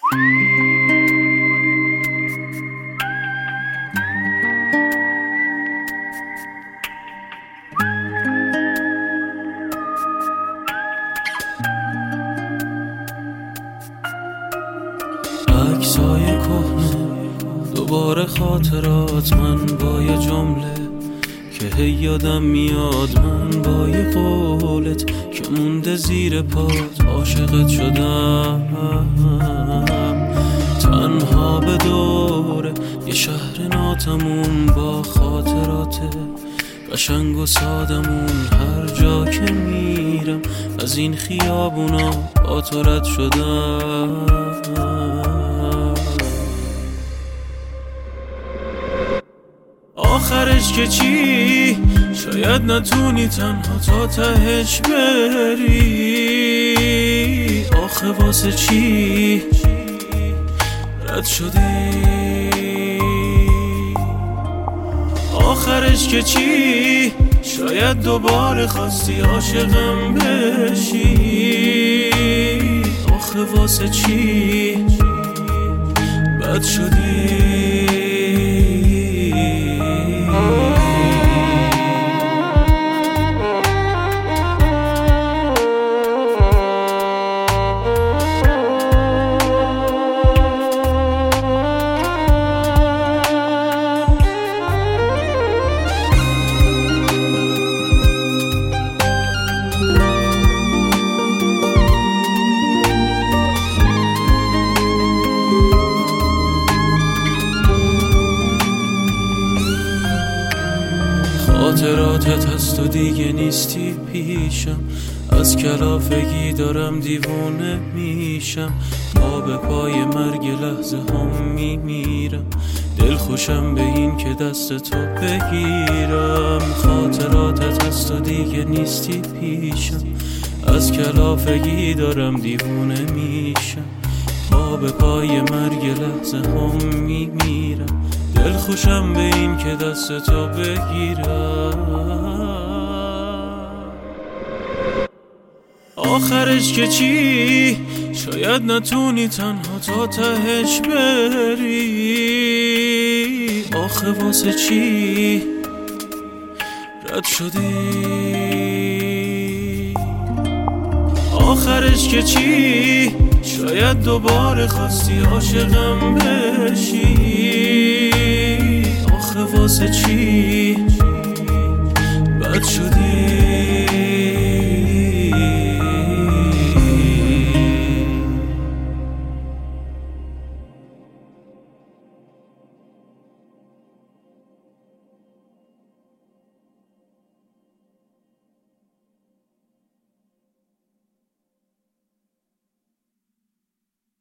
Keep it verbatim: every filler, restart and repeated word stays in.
عکسای کهنه دوباره خاطرات، من با یه جمله که هی یادم میاد، من با یه قولت که مونده زیر پات، عاشقت شدم تنها به دوره یه شهر ناتموم با خاطرات قشنگ و سادمون. هر جا که میرم از این خیابونا با تو رد شدم. آخرش که چی؟ شاید نتونی تنها تا تهش بری. آخه واسه چی رد شدی؟ آخرش که چی؟ شاید دوباره خواستی عاشقم بشی. آخه واسه چی بد شدی؟ خاطراتت هست و دیگه نیستی پیشم، از کلافگی دارم دیوونه میشم. پا به پای مرگ لحظه هم میمیرم، دل خوشم به این که دست تو بگیرم. خاطراتت هست و دیگه نیستی پیشم، از کلافگی دارم دیوونه میشم. پا به پای مرگ لحظه هم میمیرم، دل خوشم به این که دست تو بگیرم. آخرش که چی؟ شاید نتونی تنها تا تهش بری. آخه واسه چی رد شدی؟ آخرش که چی؟ شاید دوباره خواستی عاشقم بشی. آخه واسه چی بد شدی؟